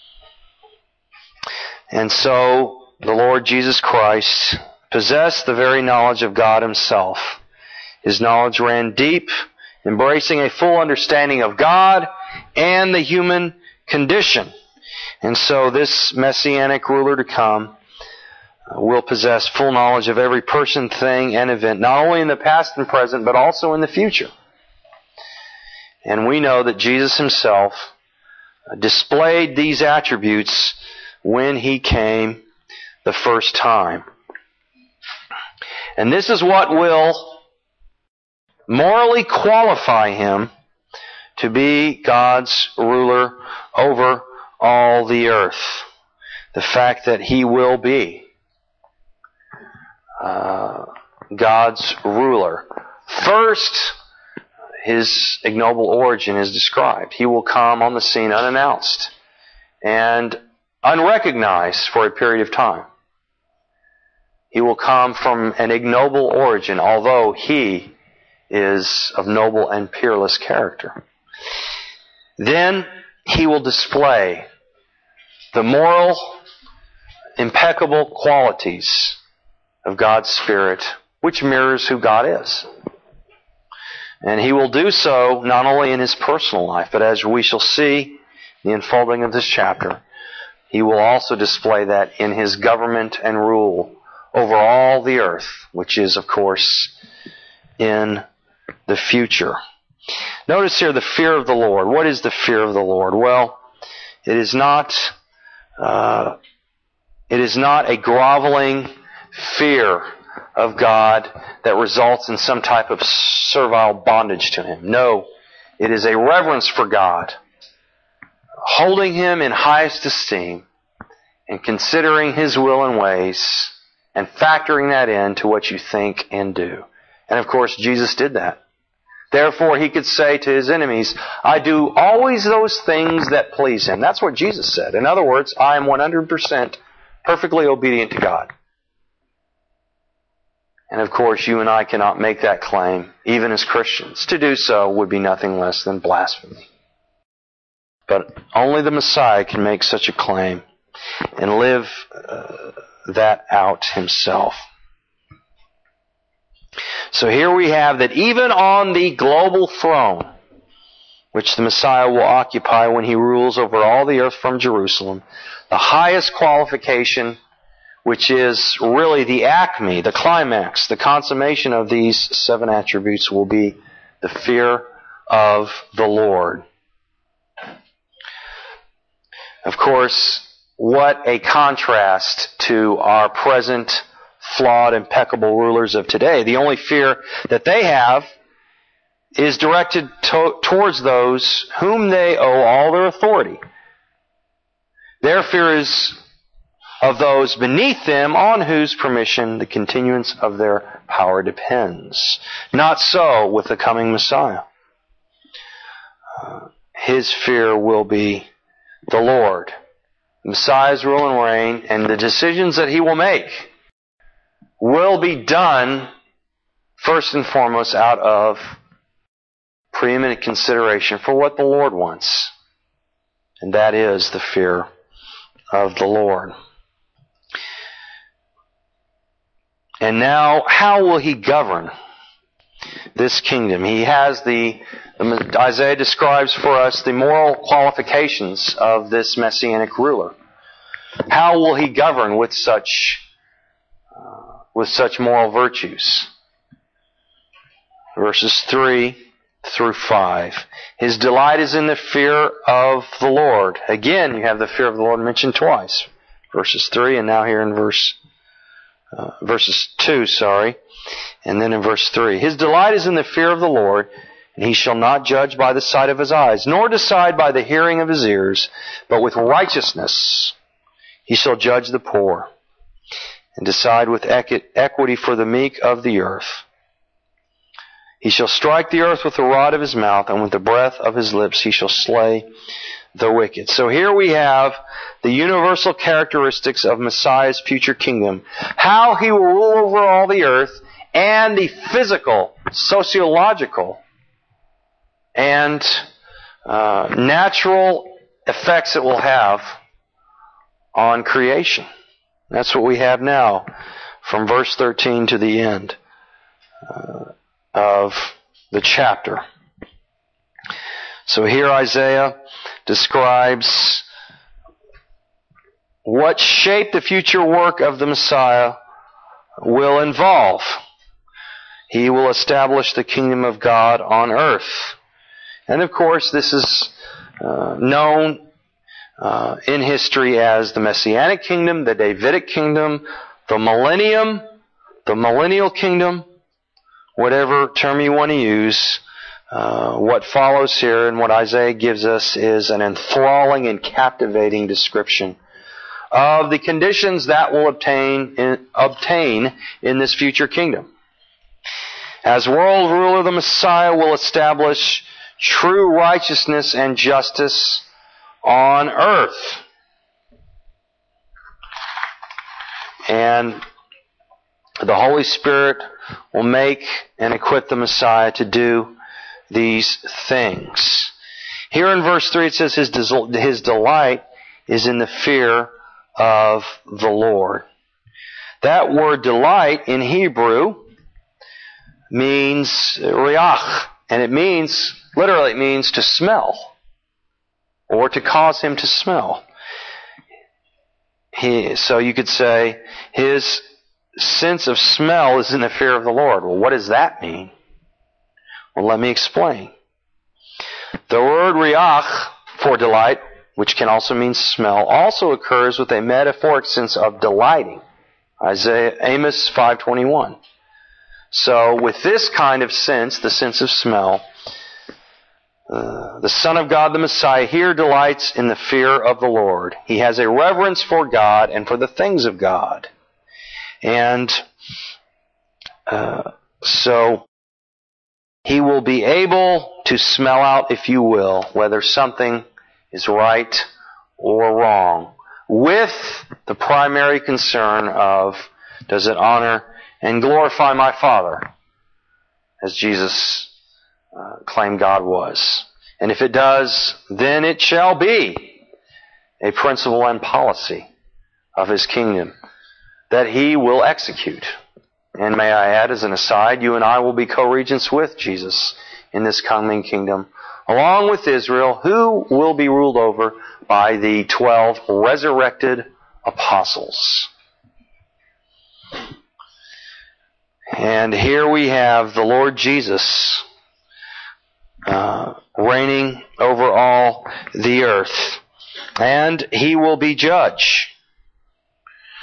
And so, the Lord Jesus Christ possessed the very knowledge of God Himself. His knowledge ran deep, embracing a full understanding of God and the human condition. And so this Messianic ruler to come will possess full knowledge of every person, thing, and event, not only in the past and present, but also in the future. And we know that Jesus Himself displayed these attributes when He came the first time. And this is what will morally qualify Him to be God's ruler over all the earth. The fact that He will be God's ruler. First, His ignoble origin is described. He will come on the scene unannounced and unrecognized for a period of time. He will come from an ignoble origin, although He is of noble and peerless character. Then He will display the moral, impeccable qualities of God's Spirit, which mirrors who God is. And He will do so not only in His personal life, but as we shall see in the unfolding of this chapter, He will also display that in His government and rule over all the earth, which is, of course, in the future. Notice here the fear of the Lord. What is the fear of the Lord? Well, it is not a groveling fear of God that results in some type of servile bondage to Him. No, it is a reverence for God, holding Him in highest esteem and considering His will and ways and factoring that into what you think and do. And of course, Jesus did that. Therefore, He could say to His enemies, I do always those things that please Him. That's what Jesus said. In other words, I am 100% perfectly obedient to God. And of course, you and I cannot make that claim, even as Christians. To do so would be nothing less than blasphemy. But only the Messiah can make such a claim and live that out Himself. So here we have that even on the global throne, which the Messiah will occupy when He rules over all the earth from Jerusalem, the highest qualification, which is really the acme, the climax, the consummation of these 7 attributes, will be the fear of the Lord. Of course, what a contrast to our present flawed, impeccable rulers of today. The only fear that they have is directed towards those whom they owe all their authority. Their fear is of those beneath them on whose permission the continuance of their power depends. Not so with the coming Messiah. His fear will be the Lord, Messiah's rule and reign, and the decisions that He will make will be done first and foremost out of preeminent consideration for what the Lord wants. And that is the fear of the Lord. And now, how will He govern this kingdom? He has Isaiah describes for us the moral qualifications of this Messianic ruler. How will He govern with such moral virtues? Verses 3 through 5. His delight is in the fear of the Lord. Again, you have the fear of the Lord mentioned twice. Verses 3 and now here in verses 2, and then in verse 3. His delight is in the fear of the Lord, and He shall not judge by the sight of His eyes, nor decide by the hearing of His ears, but with righteousness He shall judge the poor, and decide with equity for the meek of the earth. He shall strike the earth with the rod of His mouth, and with the breath of His lips He shall slay the wicked. So here we have the universal characteristics of Messiah's future kingdom. How He will rule over all the earth, and the physical, sociological, and natural effects it will have on creation. That's what we have now from verse 13 to the end of the chapter. So here Isaiah describes what shape the future work of the Messiah will involve. He will establish the kingdom of God on earth. And of course, this is known in history as the Messianic kingdom, the Davidic kingdom, the millennium, the millennial kingdom, whatever term you want to use. What follows here and what Isaiah gives us is an enthralling and captivating description of the conditions that will obtain in this future kingdom. As world ruler, the Messiah will establish true righteousness and justice on earth. And the Holy Spirit will make and equip the Messiah to do these things. Here in verse 3 it says his delight is in the fear of the Lord. That word delight in Hebrew means riach, and it means to smell, or to cause him to smell. So you could say his sense of smell is in the fear of the Lord. Well, what does that mean? Well, let me explain. The word riach for delight, which can also mean smell, also occurs with a metaphoric sense of delighting. Amos 5:21. So with this kind of sense, the sense of smell, the Son of God, the Messiah, here delights in the fear of the Lord. He has a reverence for God and for the things of God. And so he will be able to smell out, if you will, whether something is right or wrong, with the primary concern of, does it honor and glorify my Father, as Jesus claimed God was. And if it does, then it shall be a principle and policy of His kingdom that He will execute. And may I add as an aside, you and I will be co-regents with Jesus in this coming kingdom, along with Israel, who will be ruled over by the 12 resurrected apostles. And here we have the Lord Jesus reigning over all the earth. And He will be judge.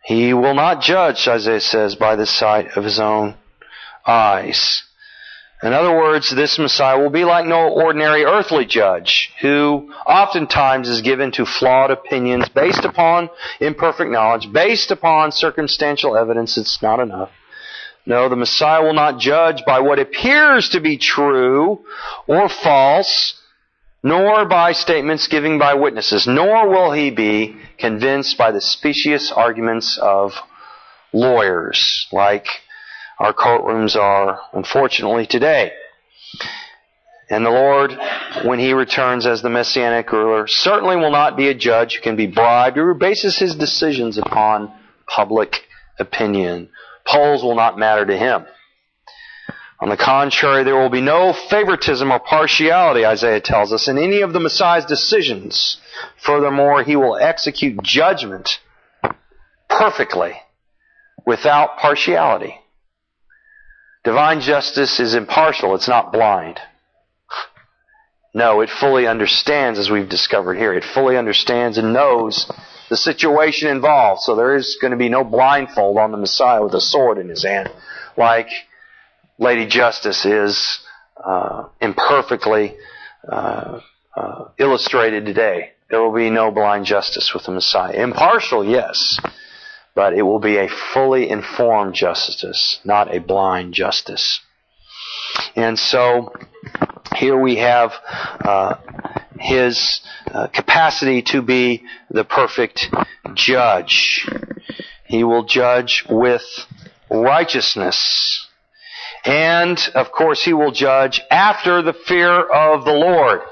He will not judge, Isaiah says, by the sight of his own eyes. In other words, this Messiah will be like no ordinary earthly judge, who oftentimes is given to flawed opinions based upon imperfect knowledge, based upon circumstantial evidence. It's not enough. No, the Messiah will not judge by what appears to be true or false, nor by statements given by witnesses, nor will he be convinced by the specious arguments of lawyers, like our courtrooms are, unfortunately, today. And the Lord, when He returns as the Messianic ruler, certainly will not be a judge who can be bribed or who bases his decisions upon public opinion. Polls will not matter to Him. On the contrary, there will be no favoritism or partiality, Isaiah tells us, in any of the Messiah's decisions. Furthermore, He will execute judgment perfectly, without partiality. Divine justice is impartial. It's not blind. No, it fully understands, as we've discovered here. It fully understands and knows the situation involved. So there is going to be no blindfold on the Messiah with a sword in his hand, like Lady Justice is imperfectly illustrated today. There will be no blind justice with the Messiah. Impartial, yes. But it will be a fully informed justice, not a blind justice. And so, here we have His capacity to be the perfect judge. He will judge with righteousness. And, of course, He will judge after the fear of the Lord.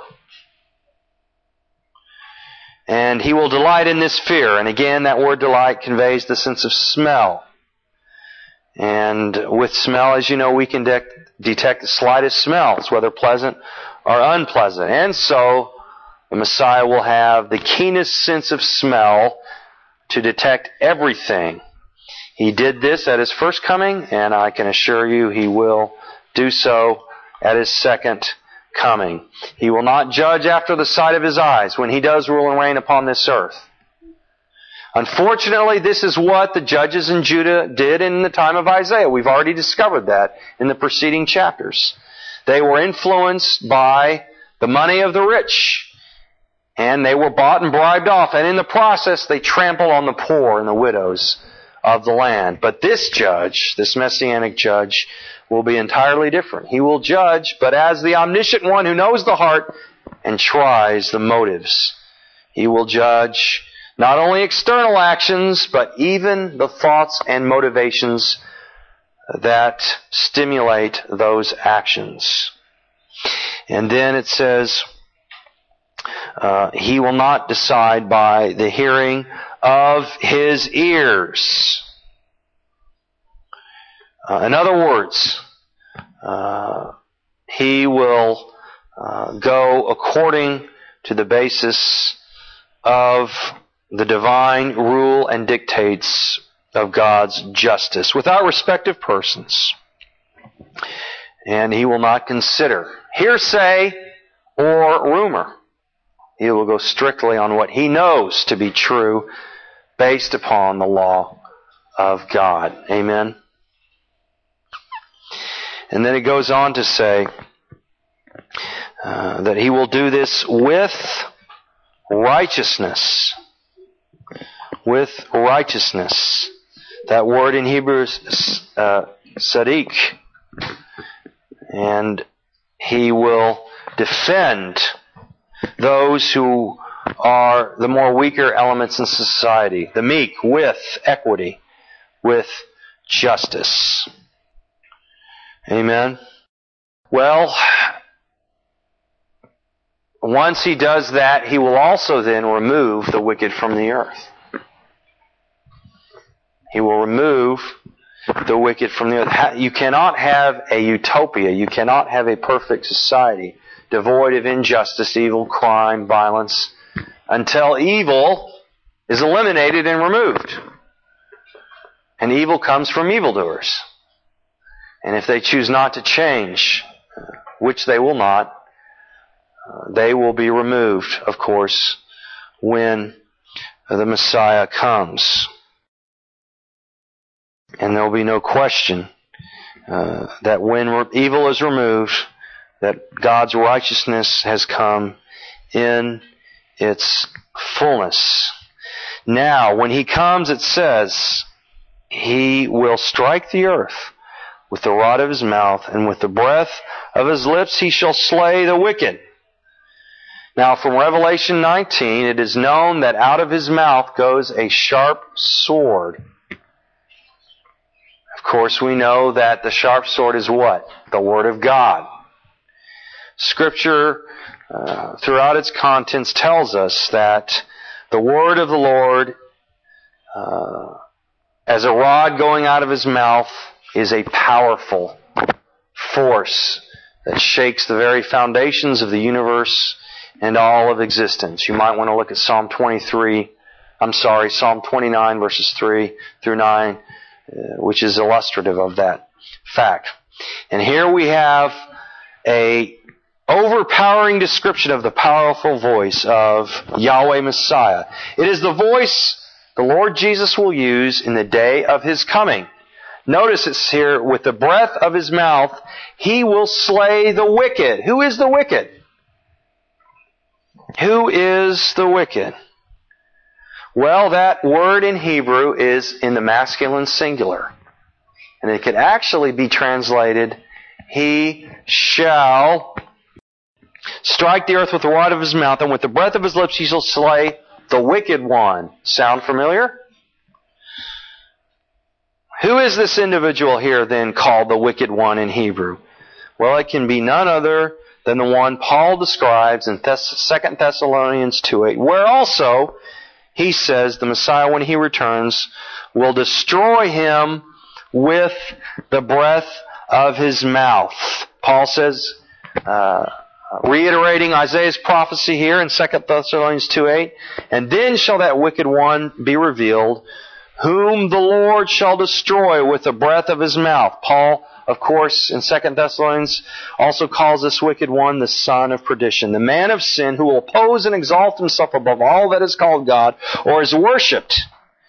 And He will delight in this fear. And again, that word delight conveys the sense of smell. And with smell, as you know, we can detect the slightest smells, whether pleasant or unpleasant. And so, the Messiah will have the keenest sense of smell to detect everything. He did this at His first coming, and I can assure you He will do so at His second coming. He will not judge after the sight of His eyes when He does rule and reign upon this earth. Unfortunately, this is what the judges in Judah did in the time of Isaiah. We've already discovered that in the preceding chapters. They were influenced by the money of the rich, and they were bought and bribed off, and in the process they trampled on the poor and the widows of the land. But this judge, this Messianic judge, will be entirely different. He will judge, but as the omniscient one who knows the heart and tries the motives. He will judge not only external actions, but even the thoughts and motivations that stimulate those actions. And then it says, He will not decide by the hearing of His ears. In other words, He will go according to the basis of the divine rule and dictates of God's justice, without respect of persons. And He will not consider hearsay or rumor. He will go strictly on what He knows to be true, based upon the law of God. Amen. And then it goes on to say that He will do this with righteousness. With righteousness. That word in Hebrew is tzaddik. And He will defend those who are the more weaker elements in society, the meek, with equity, with justice. Amen. Well, once He does that, He will also then remove the wicked from the earth. He will remove the wicked from the earth. You cannot have a utopia. You cannot have a perfect society devoid of injustice, evil, crime, violence, until evil is eliminated and removed. And evil comes from evildoers. And if they choose not to change, which they will not, they will be removed, of course, when the Messiah comes. And there will be no question that when evil is removed, that God's righteousness has come in its fullness. Now, when He comes, it says, He will strike the earth with the rod of His mouth, and with the breath of His lips He shall slay the wicked. Now, from Revelation 19, it is known that out of His mouth goes a sharp sword. Of course, we know that the sharp sword is what? The Word of God. Scripture, throughout its contents, tells us that the Word of the Lord, as a rod going out of His mouth, is a powerful force that shakes the very foundations of the universe and all of existence. You might want to look at Psalm 29, verses 3 through 9, which is illustrative of that fact. And here we have a overpowering description of the powerful voice of Yahweh Messiah. It is the voice the Lord Jesus will use in the day of His coming. Notice it's here, with the breath of His mouth, He will slay the wicked. Who is the wicked? Who is the wicked? Well, that word in Hebrew is in the masculine singular. And it could actually be translated, He shall strike the earth with the rod of His mouth, and with the breath of His lips He shall slay the wicked one. Sound familiar? Who is this individual here then called the wicked one in Hebrew? Well, it can be none other than the one Paul describes in 2 Thessalonians 2:8, where also he says the Messiah, when He returns, will destroy him with the breath of His mouth. Paul says, reiterating Isaiah's prophecy here in 2 Thessalonians 2:8, and then shall that wicked one be revealed, whom the Lord shall destroy with the breath of His mouth. Paul, of course, in 2 Thessalonians also calls this wicked one the son of perdition, the man of sin who will oppose and exalt himself above all that is called God or is worshipped.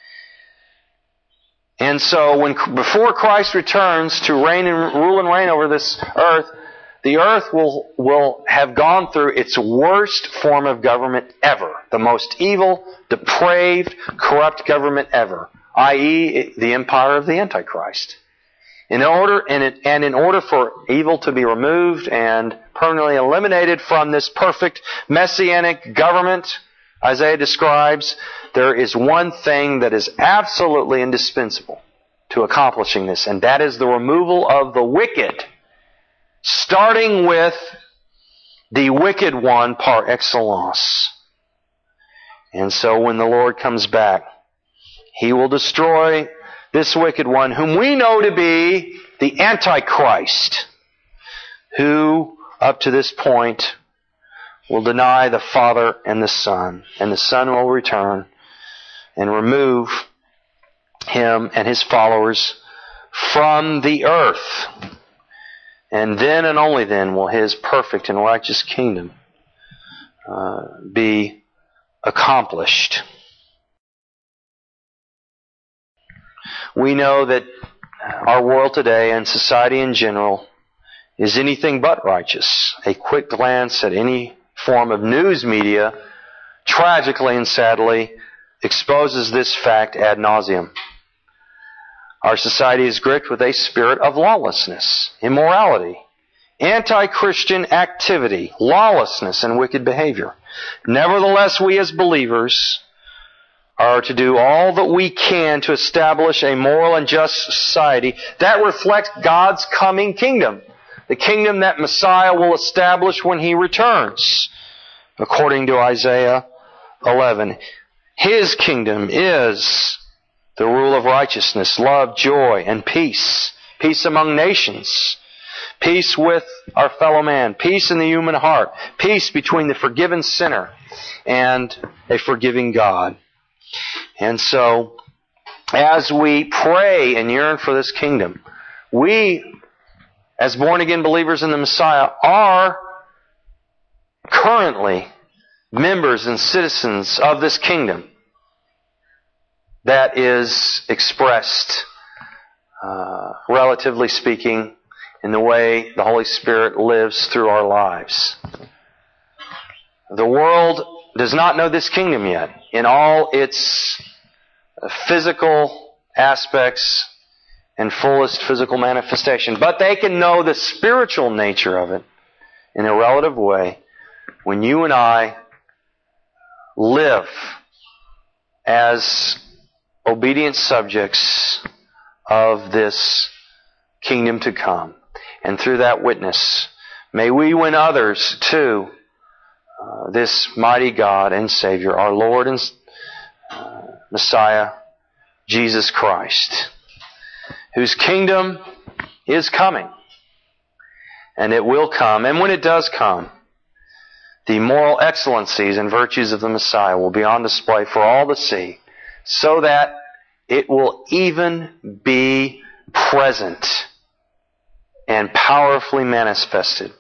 And so before Christ returns to rule and reign over this earth, the earth will have gone through its worst form of government ever. The most evil, depraved, corrupt government ever. I.e., the empire of the Antichrist. In order for evil to be removed and permanently eliminated from this perfect messianic government, Isaiah describes, there is one thing that is absolutely indispensable to accomplishing this, and that is the removal of the wicked, starting with the wicked one par excellence. And so when the Lord comes back, He will destroy this wicked one, whom we know to be the Antichrist, who, up to this point, will deny the Father and the Son will return and remove him and his followers from the earth. And then and only then will His perfect and righteous kingdom be accomplished. We know that our world today and society in general is anything but righteous. A quick glance at any form of news media tragically and sadly exposes this fact ad nauseum. Our society is gripped with a spirit of lawlessness, immorality, anti-Christian activity, lawlessness, and wicked behavior. Nevertheless, we as believers are to do all that we can to establish a moral and just society that reflects God's coming kingdom, the kingdom that Messiah will establish when He returns, according to Isaiah 11. His kingdom is the rule of righteousness, love, joy, and peace. Peace among nations. Peace with our fellow man. Peace in the human heart. Peace between the forgiven sinner and a forgiving God. And so, as we pray and yearn for this kingdom, we, as born-again believers in the Messiah, are currently members and citizens of this kingdom that is expressed relatively speaking, in the way the Holy Spirit lives through our lives. The world does not know this kingdom yet in all its physical aspects and fullest physical manifestation. But they can know the spiritual nature of it in a relative way when you and I live as obedient subjects of this kingdom to come. And through that witness, may we win others to this mighty God and Savior, our Lord and Messiah, Jesus Christ, whose kingdom is coming. And it will come. And when it does come, the moral excellencies and virtues of the Messiah will be on display for all to see, so that it will even be present and powerfully manifested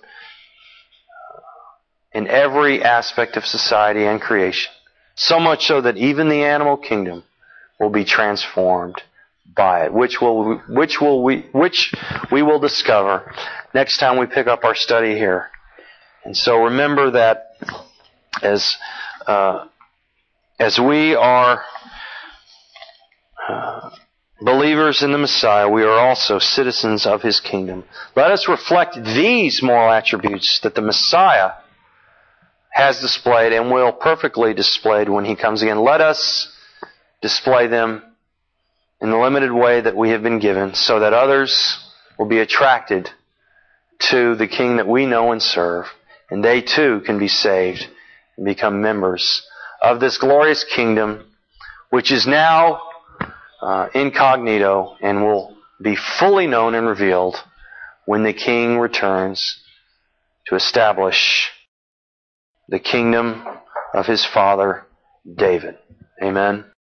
in every aspect of society and creation. So much so that even the animal kingdom will be transformed by it, which we will discover next time we pick up our study here. And so remember that as we are believers in the Messiah, we are also citizens of His kingdom. Let us reflect these moral attributes that the Messiah has displayed and will perfectly displayed when He comes again. Let us display them in the limited way that we have been given, so that others will be attracted to the King that we know and serve, and they too can be saved and become members of this glorious kingdom, which is now incognito and will be fully known and revealed when the King returns to establish the kingdom of his father David. Amen.